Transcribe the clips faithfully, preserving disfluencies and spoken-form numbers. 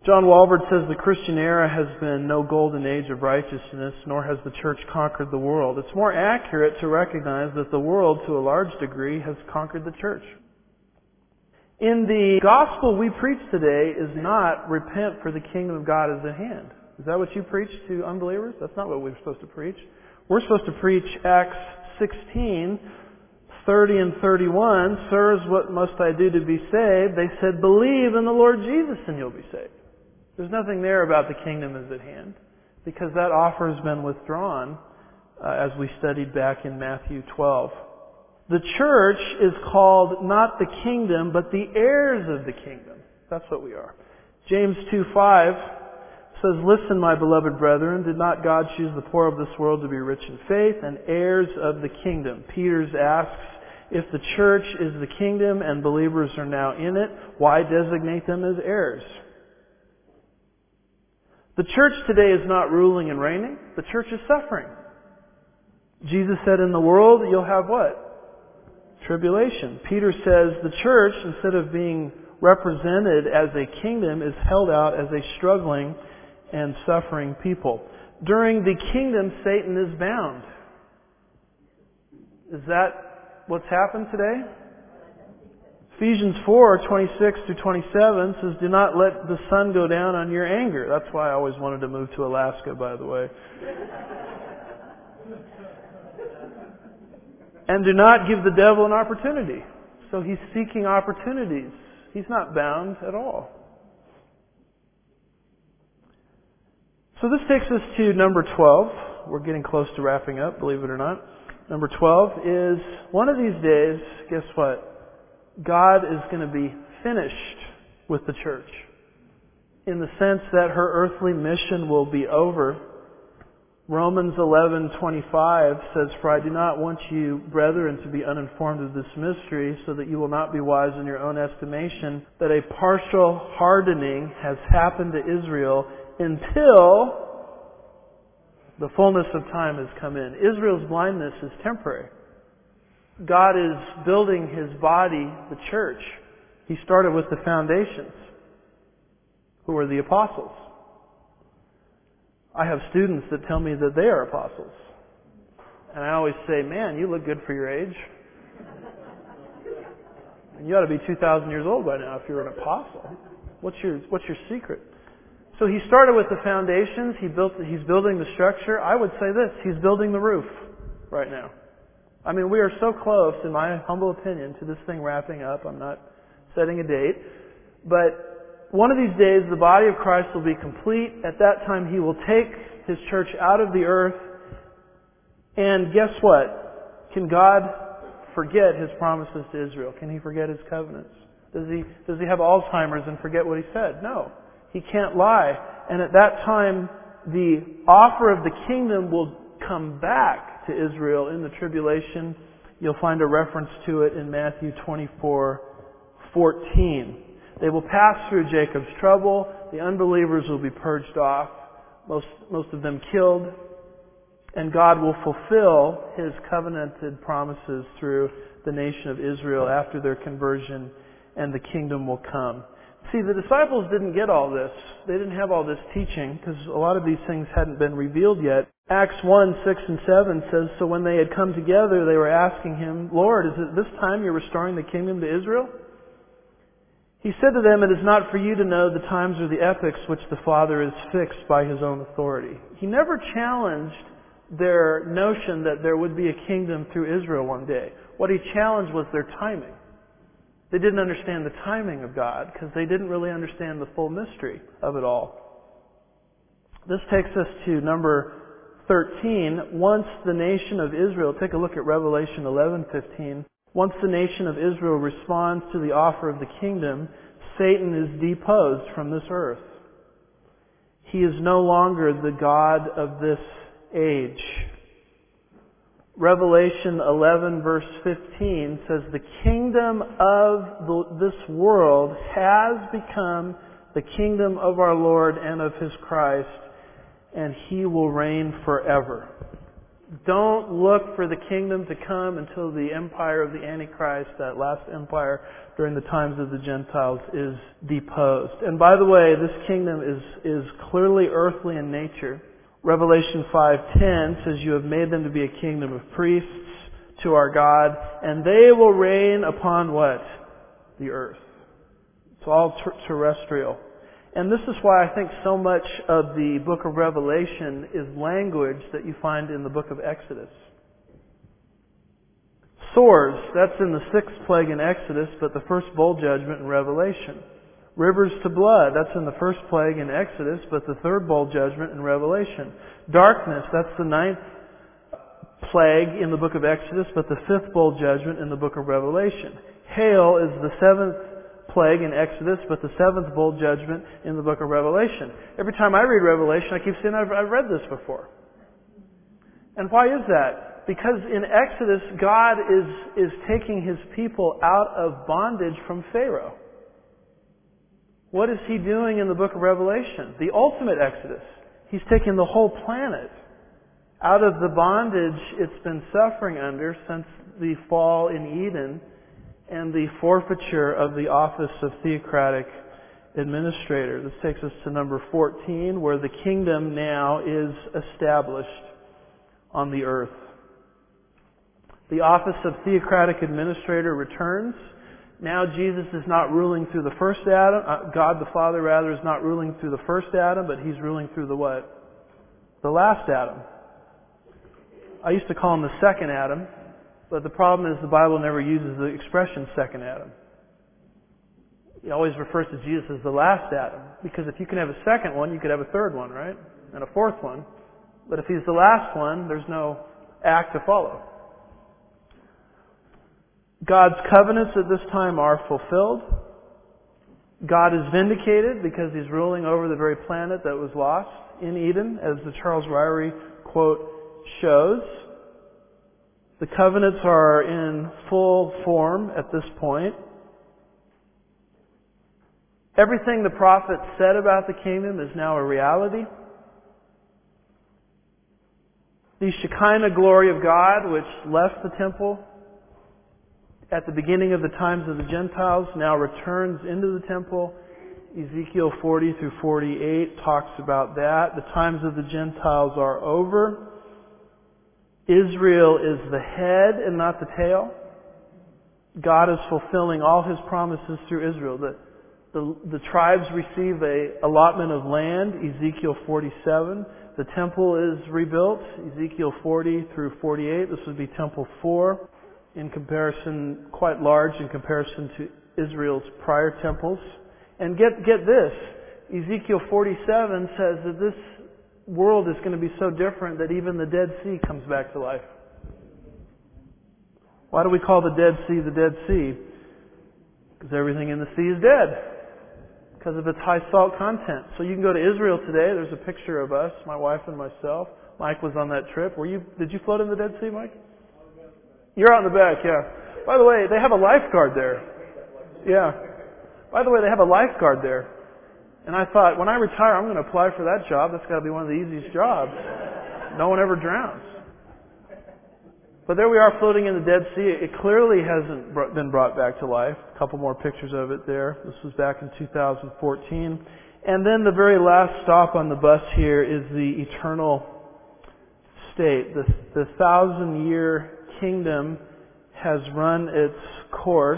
John Walvoord says the Christian era has been no golden age of righteousness, nor has the church conquered the world. It's more accurate to recognize that the world, to a large degree, has conquered the church. In the gospel we preach today is not repent for the kingdom of God is at hand. Is that what you preach to unbelievers? That's not what we're supposed to preach. We're supposed to preach Acts sixteen, thirty and thirty-one. Sirs, what must I do to be saved? They said, believe in the Lord Jesus and you'll be saved. There's nothing there about the kingdom is at hand, because that offer has been withdrawn uh, as we studied back in Matthew twelve. The church is called not the kingdom, but the heirs of the kingdom. That's what we are. James two five says, listen, my beloved brethren, did not God choose the poor of this world to be rich in faith and heirs of the kingdom? Peters asks, if the church is the kingdom and believers are now in it, why designate them as heirs? The church today is not ruling and reigning. The church is suffering. Jesus said, in the world you'll have what? Tribulation. Peter says the church, instead of being represented as a kingdom, is held out as a struggling and suffering people. During the kingdom, Satan is bound. Is that what's happened today? Ephesians four, twenty-six through twenty-seven says, do not let the sun go down on your anger. That's why I always wanted to move to Alaska, by the way. And do not give the devil an opportunity. So he's seeking opportunities. He's not bound at all. So this takes us to number twelve. We're getting close to wrapping up, believe it or not. Number twelve is, one of these days, guess what? God is going to be finished with the church, in the sense that her earthly mission will be over. Romans eleven twenty-five says, for I do not want you, brethren, to be uninformed of this mystery, so that you will not be wise in your own estimation, that a partial hardening has happened to Israel until the fullness of time has come in. Israel's blindness is temporary. God is building His body, the church. He started with the foundations, who are the apostles. I have students that tell me that they are apostles. And I always say, man, you look good for your age. And you ought to be two thousand years old by now if you're an apostle. What's your, what's your secret? So he started with the foundations. He built, he's building the structure. I would say this, he's building the roof right now. I mean, we are so close, in my humble opinion, to this thing wrapping up. I'm not setting a date. But one of these days, the body of Christ will be complete. At that time, He will take His church out of the earth. And guess what? Can God forget His promises to Israel? Can He forget His covenants? Does He, does He have Alzheimer's and forget what He said? No. He can't lie. And at that time, the offer of the kingdom will come back to Israel in the tribulation. You'll find a reference to it in Matthew twenty-four fourteen. They will pass through Jacob's trouble. The unbelievers will be purged off, most, most of them killed. And God will fulfill His covenanted promises through the nation of Israel after their conversion, and the kingdom will come. See, the disciples didn't get all this. They didn't have all this teaching because a lot of these things hadn't been revealed yet. Acts one, six and seven says, so when they had come together, they were asking Him, Lord, is it this time You're restoring the kingdom to Israel? He said to them, it is not for you to know the times or the epochs which the Father has fixed by His own authority. He never challenged their notion that there would be a kingdom through Israel one day. What He challenged was their timing. They didn't understand the timing of God because they didn't really understand the full mystery of it all. This takes us to number thirteen. Once the nation of Israel, take a look at Revelation eleven fifteen. Once the nation of Israel responds to the offer of the kingdom, Satan is deposed from this earth. He is no longer the God of this age. Revelation eleven verse fifteen says, the kingdom of the, this world has become the kingdom of our Lord and of His Christ, and He will reign forever. Don't look for the kingdom to come until the empire of the Antichrist, that last empire during the times of the Gentiles, is deposed. And by the way, this kingdom is, is clearly earthly in nature. Revelation five ten says, "You have made them to be a kingdom of priests to our God, and they will reign upon" what? The earth. It's all ter- terrestrial. And this is why I think so much of the book of Revelation is language that you find in the book of Exodus. Swords, that's in the sixth plague in Exodus, but the first bowl judgment in Revelation. Rivers to blood, that's in the first plague in Exodus, but the third bowl judgment in Revelation. Darkness, that's the ninth plague in the book of Exodus, but the fifth bowl judgment in the book of Revelation. Hail is the seventh plague in Exodus, but the seventh bowl judgment in the book of Revelation. Every time I read Revelation, I keep saying, I've, I've read this before. And why is that? Because in Exodus, God is, is taking His people out of bondage from Pharaoh. What is He doing in the book of Revelation? The ultimate Exodus. He's taking the whole planet out of the bondage it's been suffering under since the fall in Eden and the forfeiture of the office of theocratic administrator. This takes us to number fourteen, where the kingdom now is established on the earth. The office of theocratic administrator returns. Now Jesus is not ruling through the first Adam. Uh, God the Father, rather, is not ruling through the first Adam, but He's ruling through the what? The last Adam. I used to call him the second Adam. But the problem is the Bible never uses the expression second Adam. It always refers to Jesus as the last Adam. Because if you can have a second one, you could have a third one, right? And a fourth one. But if He's the last one, there's no act to follow. God's covenants at this time are fulfilled. God is vindicated because He's ruling over the very planet that was lost in Eden, as the Charles Ryrie quote shows. The covenants are in full form at this point. Everything the prophets said about the kingdom is now a reality. The Shekinah glory of God, which left the temple at the beginning of the times of the Gentiles, now returns into the temple. Ezekiel forty through forty-eight talks about that. The times of the Gentiles are over. Israel is the head and not the tail. God is fulfilling all His promises through Israel. The, the, the tribes receive a allotment of land, Ezekiel forty-seven. The temple is rebuilt, Ezekiel forty through forty-eight. This would be temple four, in comparison, quite large in comparison to Israel's prior temples. And get, get this, Ezekiel forty-seven says that this world is going to be so different that even the Dead Sea comes back to life. Why do we call the Dead Sea the Dead Sea? Because everything in the sea is dead. Because of its high salt content. So you can go to Israel today. There's a picture of us, my wife and myself. Mike was on that trip. Were you? Did you float in the Dead Sea, Mike? You're out in the back, yeah. By the way, they have a lifeguard there. Yeah. By the way, they have a lifeguard there. And I thought, when I retire, I'm going to apply for that job. That's got to be one of the easiest jobs. No one ever drowns. But there we are floating in the Dead Sea. It clearly hasn't been brought back to life. A couple more pictures of it there. This was back in two thousand fourteen. And then the very last stop on the bus here is the eternal state. The, the thousand-year kingdom has run its course.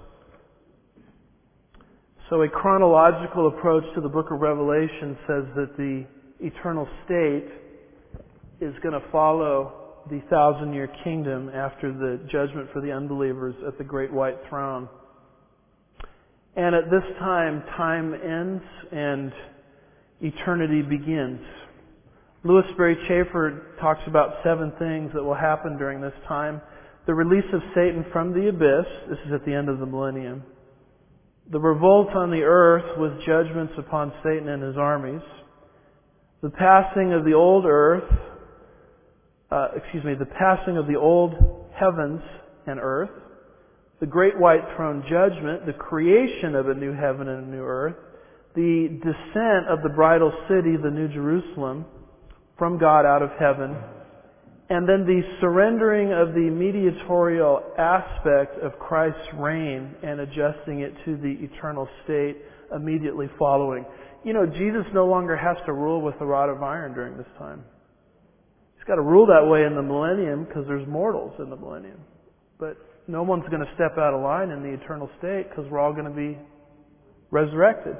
So a chronological approach to the book of Revelation says that the eternal state is going to follow the thousand-year kingdom after the judgment for the unbelievers at the great white throne. And at this time, time ends and eternity begins. Louis Sperry Chafer talks about seven things that will happen during this time. The release of Satan from the abyss. This is at the end of the millennium. The revolt on the earth with judgments upon Satan and his armies. The passing of the old earth, uh, excuse me, the passing of the old heavens and earth. The great white throne judgment, the creation of a new heaven and a new earth. The descent of the bridal city, the New Jerusalem, from God out of heaven. And then the surrendering of the mediatorial aspect of Christ's reign and adjusting it to the eternal state immediately following. You know, Jesus no longer has to rule with a rod of iron during this time. He's got to rule that way in the millennium because there's mortals in the millennium. But no one's going to step out of line in the eternal state because we're all going to be resurrected.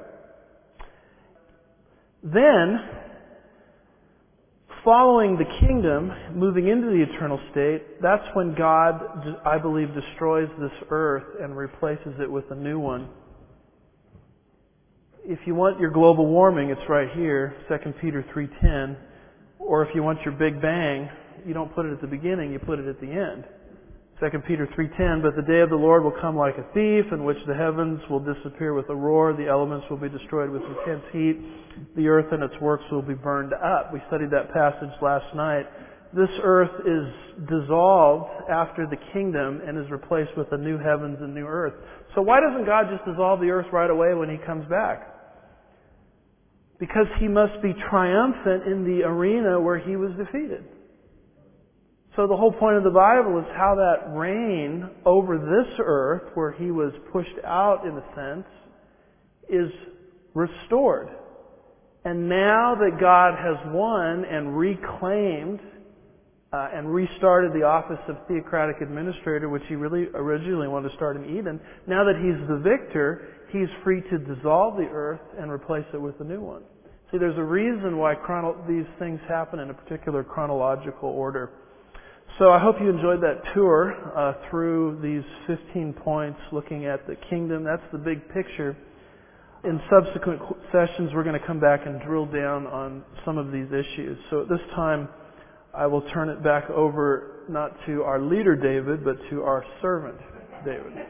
Then, following the kingdom, moving into the eternal state, that's when God, I believe, destroys this earth and replaces it with a new one. If you want your global warming, it's right here, Second Peter three ten. Or if you want your Big Bang, you don't put it at the beginning, you put it at the end. Second Peter three ten, but the day of the Lord will come like a thief, in which the heavens will disappear with a roar, the elements will be destroyed with intense heat, the earth and its works will be burned up. We studied that passage last night. This earth is dissolved after the kingdom and is replaced with a new heavens and new earth. So why doesn't God just dissolve the earth right away when He comes back? Because He must be triumphant in the arena where He was defeated. So the whole point of the Bible is how that reign over this earth, where He was pushed out in a sense, is restored. And now that God has won and reclaimed uh, and restarted the office of theocratic administrator, which He really originally wanted to start in Eden, now that He's the victor, He's free to dissolve the earth and replace it with a new one. See, there's a reason why chrono- these things happen in a particular chronological order. So I hope you enjoyed that tour uh, through these fifteen points looking at the kingdom. That's the big picture. In subsequent sessions, we're going to come back and drill down on some of these issues. So at this time, I will turn it back over not to our leader, David, but to our servant, David.